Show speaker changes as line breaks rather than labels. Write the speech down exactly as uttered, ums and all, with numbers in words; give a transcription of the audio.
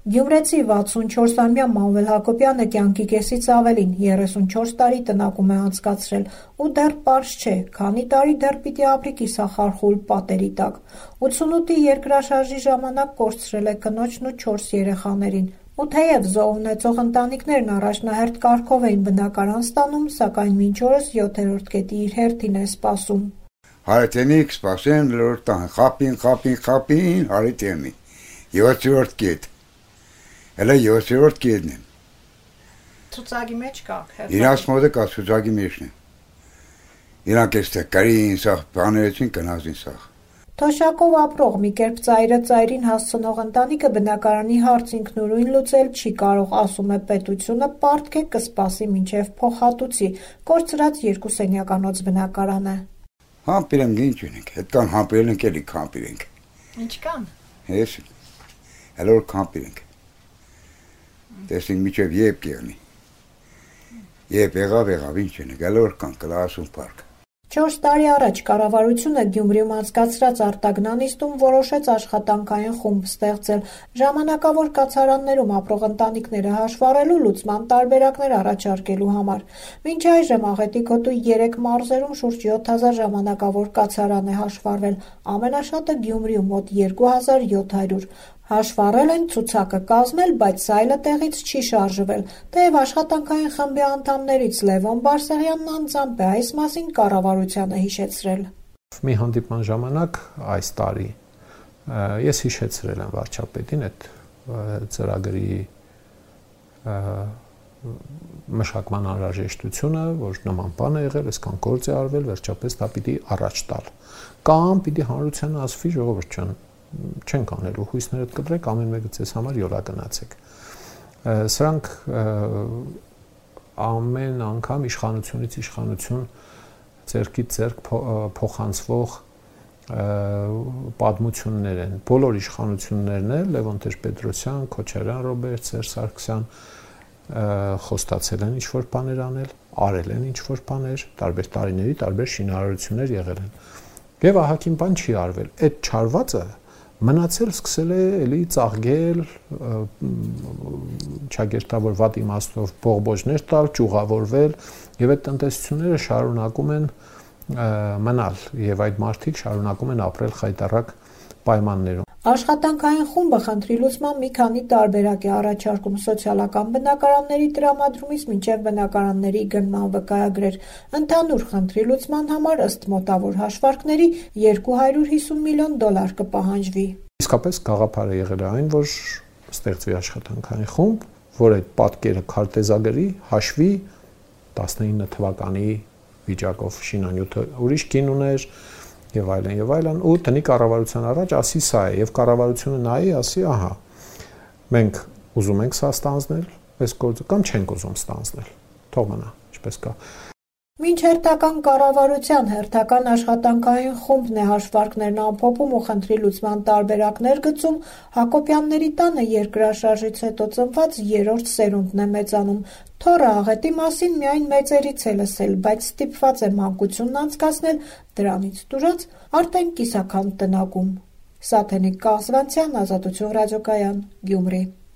Գյումրեցի վաթսունչորսամյա Մանվել Հակոբյանը կյանքի կեսից ավելին երեսունչորս տարի տնակում է անցկացրել ու դեռ պարզ չէ, քանի տարի դեռ պիտի ապրի կիսախարխուլ պատերի տակ։ ութսունութի երկրաշարժի ժամանակ կորցրել է կնոջն ու չորս երեխաներին։ Ու թեև զոհ ունեցող ընտանիքներն առաջնահերթ կարգով էին բնակարան ստանում, սակայն մինչ օրս յոթերորդ կետի իր հերթին է սպասում։
Հարետենիք սպասեն լոր տան, խապին, խապին, խապին, հարետենի, յոթերորդ կետ։ Հələ յոթերորդ կետն են։
Ցուցակի մեջ կա։
Իրանց մոդը կա ցուցակի մեջն է։ Իրանք էստեղ կարին սախ բաներեցին կնազին սախ։
Թոշակով ապրող մի կերպ ծայրը ծայրին հասցնող ընտանիքը բնակարանի հարց ինքնուրույն լուծել չի կարող, ասում է պետությունը, պարտք է կսպասի մինչև փոխհատուցի, կորցրած երկու սենյականոց բնակարանը։
Համբերեմ ինչ ունենք, հետ կան համբերել ենք էլի համբերենք։
Ինչ կան։
Ես հələ որ համբերենք։ Տեսինք միջև եբ կեղնի, եբ եղավ եղավ ինչ են, գալոր կան կլասում պարկ։
Չորս տարի առաջ կառավարությունը Գյումրիում անցկացրած արտագնանիստում որոշեց աշխատանքային խումբ ստեղծել, ժամանակավոր կացարաններում ապրող ընտանիքները հաշվառելու լուծման տարբերակներ առաջարկելու համար։ Մինչ այժմ Աղետի գոտու երեք մարզերում շուրջ յոթ հազար ժամանակավոր կացարան է հաշվառվել, ամենաշատը Գյումրիում մոտ երկու հազար յոթ հարյուր։ Հաշվառել են, ցուցակը կազմել, բայց սայլը տեղից չի շարժվել, թեև աշխատանքային խմբի անդամներից Լևոն Բարսեղյանն անձամբ է այս մասին կառավարությանը հիշեցրել։
Մի հանդիպման ժամանակ այս տարի ես հիշեցրել եմ վարչապետին այդ ծրագրի մշակման անհրաժեշտությունը, որ նման բան է եղել, այսքան գործ է արվել, վերջապես դա պիտի առաջ տալ։ Կամ պիտի հանրությանը ասվի ժողովուրդ ջան, չենք անելու, հույսներդ կտրեք, ամեն մեկը ձեզ համար յոլա գնացեք։ Սրանք ամեն անգամ իշխանությունից իշխանություն ձեռքից ձեռք փոխանցվող պատմություններ են։ Բոլոր իշխանություններն էլ Լևոն Տեր-Պետրոսյան, Քոչարյան Ռոբերտ, Սերժ Սարգսյան խոստացել են ինչ-որ բաներ անել, արել են ինչ-որ բաներ, տարբեր տարիների տարբեր շինարարություններ եղել են։ Եվ ահագին բան չի արվել։ Այդ չարվածը մնացել սկսել է էլի ծաղկել, չագերտավոր իմաստով բողբոջներ տալ, ճյուղավորվել, եւ այդ տնտեսությունները շարունակում են մնալ, եւ այդ մարդիկ շարունակում են ապրել խայտառակ պայմաններում։
Աշխատանքային խումբը խնդրի լուծման մի քանի տարբերակ է առաջարկում սոցիալական բնակարանների տրամադրումից մինչև բնակարանների գնման վկայագրեր։ Ընդհանուր խնդրի լուծման համար ըստ մոտավոր հաշվարկների երկու հարյուր հիսուն միլիոն դոլար կպահանջվի։
Իսկապես գաղափարը եղել է այն, որ ստեղծվի աշխատանքային խումբ, որ այդ պատկերը քարտեզագրի, հաշվի տասնինը թվականի վիճակով շինանյութը ուրիշ կին ուներ եւ այլն եւ այլն ու տնի կառավարության առաջ ասի սա է եւ կառավարությունը նայի ասի ահա մենք ուզում ենք սա ստանձնել այս գործը կամ չենք ուզում ստանձնել թող մնա ինչպես կա
Մինչ հերթական կառավարության հերթական աշխատանքային խումբն է հաշվարկներն ամփոփում ու խնդրի լուծման տարբերակներ գծում, Հակոբյանների տանը երկրաշարժից հետո ծնված երրորդ սերունդն է մեծանում։ Թոռը Աղետի մասին միայն մեծերից է լսել, բայց ստիպված է մանկությունն անցկացնել դրանից դուրս արդեն կիսաքանդ տնակում։ Սաթենիկ Կաղզվանցյան, Ազատություն ռադիոկայան, Գյումրի։